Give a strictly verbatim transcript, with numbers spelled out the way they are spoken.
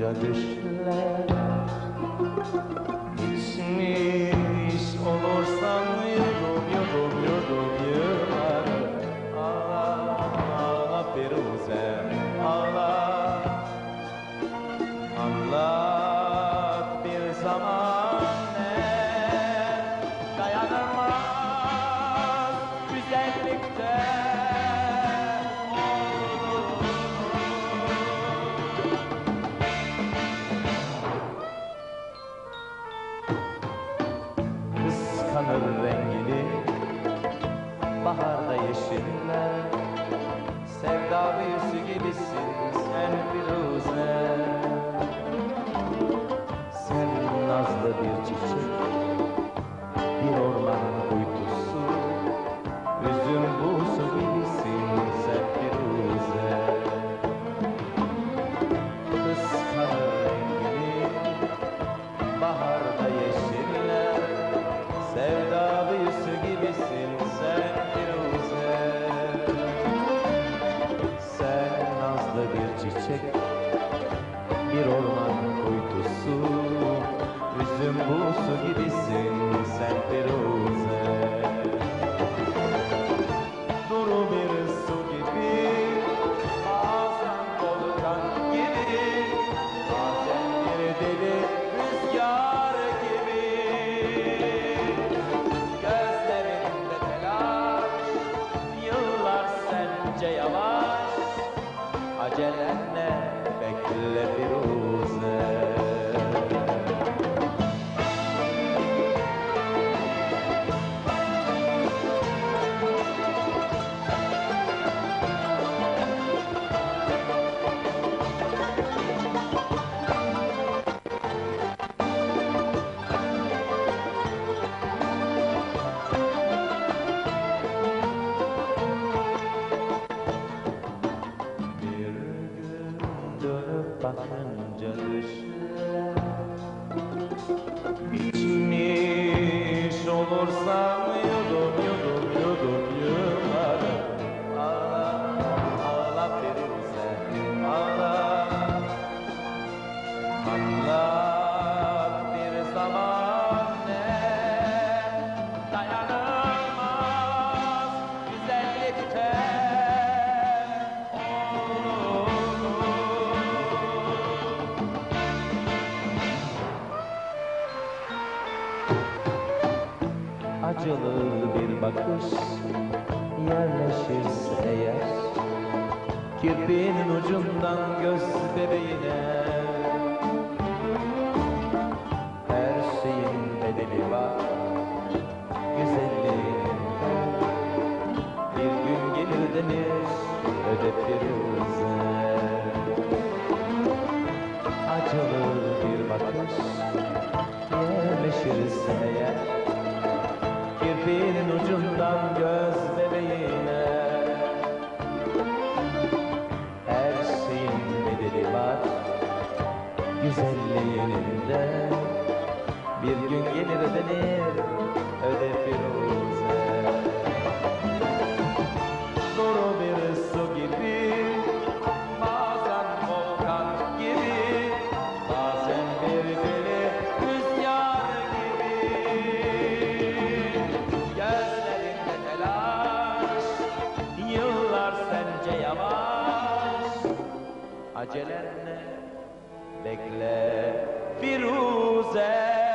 düşler. İçmiş olursam yudum yudum yudum yıllar. Ağla ağla Firuze ağla. Anlat bir zaman ne dayanılmaz güzellikte. Kıskanır rengini baharda yeşiller. Sevda büyüsü gibisin sen Firuze. Sen nazlı bir çiçek, bir orman kuytusu, üzüm buğusu gibisin sen Firuze. Kıskanır rengini baharda yeşiller. Sevda büyüsü gibisin sen Firuze. Sen nazlı bir çiçek, bir orman kuytusu, üzüm buğusu gibisin sen Firuze. Duru bir su gibi, bazen volkan gibi, bazen bir deli rüzgar gibi. Gözlerinde telaş, yıllar sence yavaş. Acelen ne, bekle Firuze. Bakınca düşler. İçmiş olursam yudum yudum yudum yıllar. Ağla ağla Firuze ağla. Anlat bir zaman ne dayanılmaz güzellikte. Acılı bir bakış yerleşirse eğer, kirpiğinin ucundan göz bebeğine. Her şeyin bedeli var güzelliğinde. Bir gün gelir denir öde Firuze. Acılı bir bakış yerleşirse eğer, kirpiğinin ucundan göz bebeğine. Her şeyin bedeli var güzelliğinde. Bir gün gelir ödenir öde Firuze. Duru bir su gibi, bazen volkan gibi, bazen bir deli rüzgar gibi. Gözlerinde telaş, yıllar sence yavaş. Acelen ne, bekle Firuze.